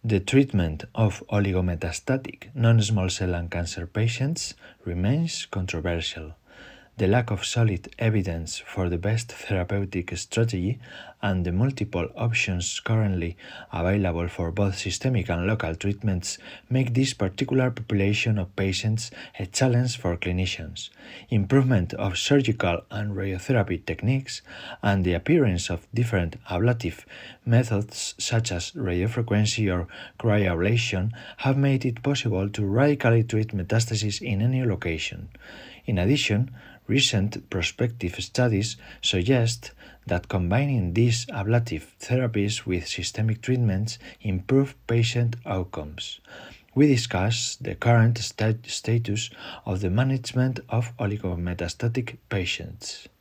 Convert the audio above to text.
The treatment of oligometastatic non-small cell lung cancer patients remains controversial. The lack of solid evidence for the best therapeutic strategy and the multiple options currently available for both systemic and local treatments make this particular population of patients a challenge for clinicians. Improvement of surgical and radiotherapy techniques and the appearance of different ablative methods such as radiofrequency or cryoablation have made it possible to radically treat metastases in any location. In addition, recent prospective studies suggest that combining these ablative therapies with systemic treatments improve patient outcomes. We discuss the current status of the management of oligometastatic patients.